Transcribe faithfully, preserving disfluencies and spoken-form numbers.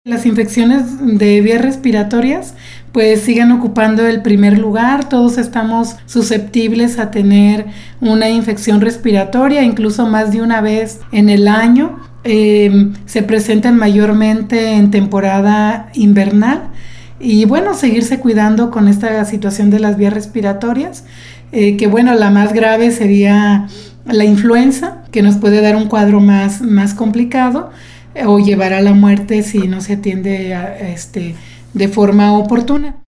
Las infecciones de vías respiratorias pues siguen ocupando el primer lugar. Todos estamos susceptibles a tener una infección respiratoria, incluso más de una vez en el año. Eh, se presentan mayormente en temporada invernal y bueno, seguirse cuidando con esta situación de las vías respiratorias, eh, que bueno, la más grave sería la influenza, que nos puede dar un cuadro más, más complicado o llevar a la muerte si no se atiende a, a este, de forma oportuna.